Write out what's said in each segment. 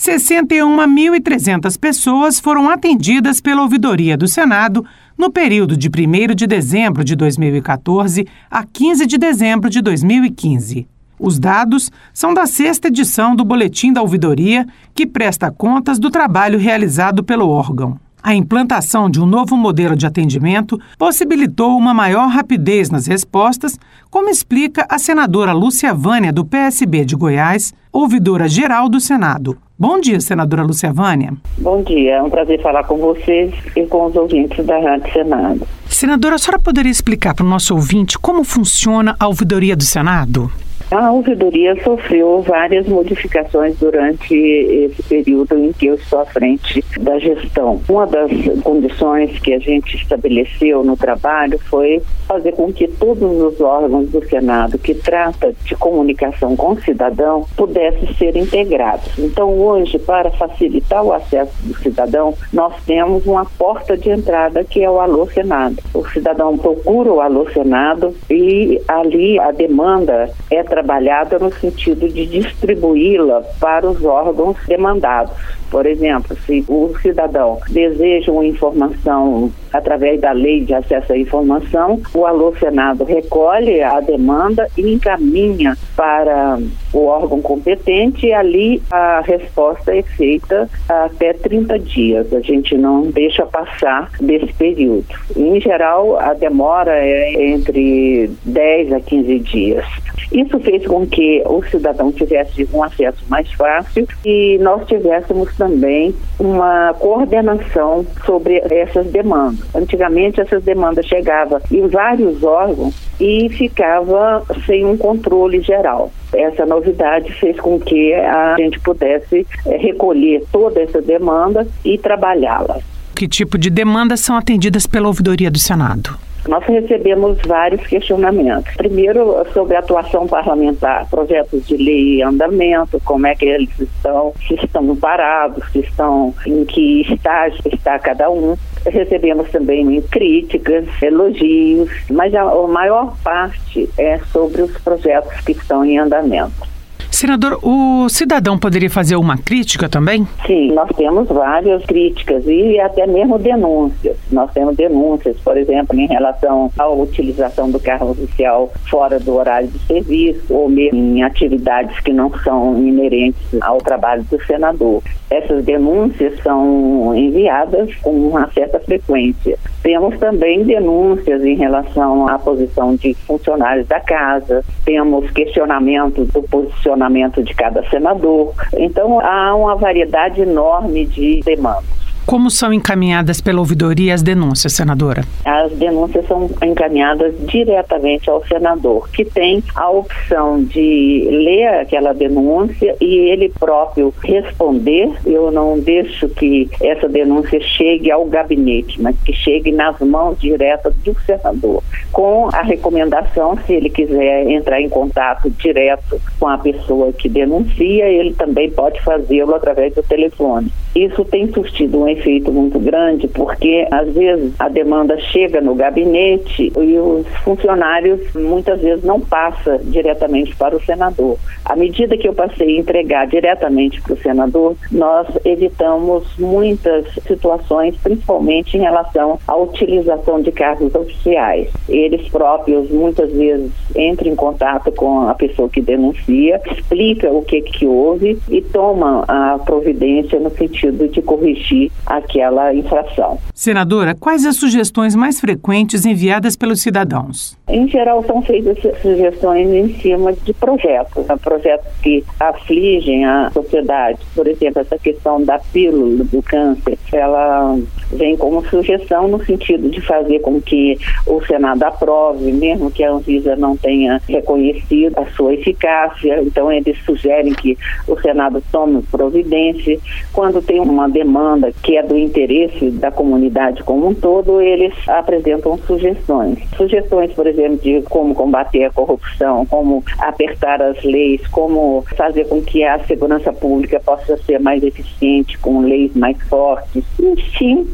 61.300 pessoas foram atendidas pela Ouvidoria do Senado no período de 1º de dezembro de 2014 a 15 de dezembro de 2015. Os dados são da 6ª edição do Boletim da Ouvidoria, que presta contas do trabalho realizado pelo órgão. A implantação de um novo modelo de atendimento possibilitou uma maior rapidez nas respostas, como explica a senadora Lúcia Vânia, do PSB de Goiás, ouvidora geral do Senado. Bom dia, senadora Lúcia Vânia. Bom dia, é um prazer falar com vocês e com os ouvintes da Rádio Senado. Senadora, a senhora poderia explicar para o nosso ouvinte como funciona a ouvidoria do Senado? A ouvidoria sofreu várias modificações durante esse período em que eu estou à frente da gestão. Uma das condições que a gente estabeleceu no trabalho foi fazer com que todos os órgãos do Senado que trata de comunicação com o cidadão pudessem ser integrados. Então, hoje, para facilitar o acesso do cidadão, nós temos uma porta de entrada que é o Alô Senado. O cidadão procura o Alô Senado e ali a demanda é trabalhada no sentido de distribuí-la para os órgãos demandados. Por exemplo, se o cidadão deseja uma informação através da Lei de Acesso à Informação, o Alô Senado recolhe a demanda e encaminha para o órgão competente e ali a resposta é feita até 30 dias. A gente não deixa passar desse período. Em geral, a demora é entre 10 a 15 dias. Isso fez com que o cidadão tivesse um acesso mais fácil e nós tivéssemos também uma coordenação sobre essas demandas. Antigamente, essas demandas chegavam em vários órgãos e ficava sem um controle geral. Essa novidade fez com que a gente pudesse recolher toda essa demanda e trabalhá-la. Que tipo de demandas são atendidas pela Ouvidoria do Senado? Nós recebemos vários questionamentos. Primeiro, sobre a atuação parlamentar, projetos de lei em andamento, como é que eles estão, se estão parados, se estão em que estágio está cada um. Recebemos também críticas, elogios, mas a maior parte é sobre os projetos que estão em andamento. Senador, o cidadão poderia fazer uma crítica também? Sim, nós temos várias críticas e até mesmo denúncias. Nós temos denúncias, por exemplo, em relação à utilização do carro oficial fora do horário de serviço ou mesmo em atividades que não são inerentes ao trabalho do senador. Essas denúncias são enviadas com uma certa frequência. Temos também denúncias em relação à posição de funcionários da casa, temos questionamentos do posicionamento de cada senador. Então, há uma variedade enorme de demandas. Como são encaminhadas pela ouvidoria as denúncias, senadora? As denúncias são encaminhadas diretamente ao senador, que tem a opção de ler aquela denúncia e ele próprio responder. Eu não deixo que essa denúncia chegue ao gabinete, mas que chegue nas mãos diretas do senador, com a recomendação, se ele quiser entrar em contato direto com a pessoa que denuncia, ele também pode fazê-lo através do telefone. Isso tem surtido um efeito muito grande, porque às vezes a demanda chega no gabinete e os funcionários muitas vezes não passam diretamente para o senador. À medida que eu passei a entregar diretamente para o senador, nós evitamos muitas situações, principalmente em relação à utilização de cargos oficiais. Eles próprios muitas vezes entram em contato com a pessoa que denuncia, explica o que houve e toma a providência no sentido de corrigir aquela infração. Senadora, quais as sugestões mais frequentes enviadas pelos cidadãos? Em geral, são feitas sugestões em cima de projetos que afligem a sociedade. Por exemplo, essa questão da pílula do câncer, ela vem como sugestão no sentido de fazer com que o Senado aprove, mesmo que a Anvisa não tenha reconhecido a sua eficácia. Então, eles sugerem que o Senado tome providência. Quando tem uma demanda que é do interesse da comunidade como um todo, eles apresentam sugestões. Sugestões, por exemplo, de como combater a corrupção, como apertar as leis, como fazer com que a segurança pública possa ser mais eficiente com leis mais fortes. Enfim, tem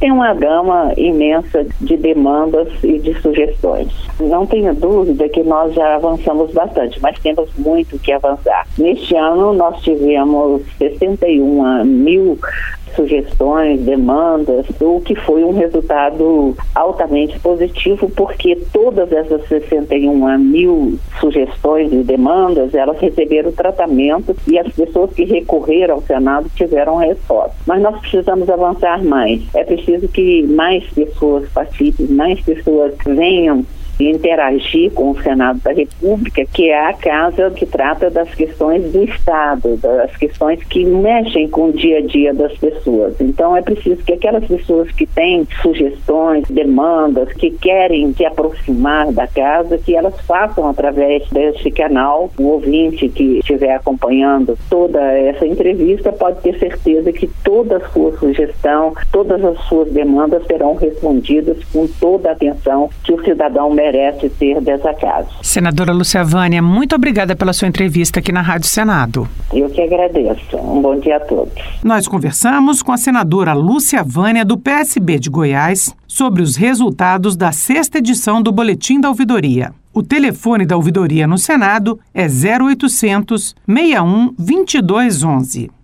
tem uma gama imensa de demandas e de sugestões. Não tenha dúvida que nós já avançamos bastante, mas temos muito que avançar. Neste ano nós tivemos 61 mil sugestões, demandas, o que foi um resultado altamente positivo, porque todas essas 61 mil sugestões e demandas, elas receberam tratamento e as pessoas que recorreram ao Senado tiveram resposta. Mas nós precisamos avançar mais. É preciso que mais pessoas participem, mais pessoas venham interagir com o Senado da República, que é a casa que trata das questões do Estado, das questões que mexem com o dia a dia das pessoas. Então é preciso que aquelas pessoas que têm sugestões, demandas, que querem se aproximar da casa, que elas façam através deste canal. O ouvinte que estiver acompanhando toda essa entrevista pode ter certeza que toda a sua sugestão, todas as suas demandas serão respondidas com toda a atenção que o cidadão merece ter dessa casa. Senadora Lúcia Vânia, muito obrigada pela sua entrevista aqui na Rádio Senado. Eu que agradeço. Um bom dia a todos. Nós conversamos com a senadora Lúcia Vânia, do PSB de Goiás, sobre os resultados da 6ª edição do Boletim da Ouvidoria. O telefone da ouvidoria no Senado é 0800 61 2211.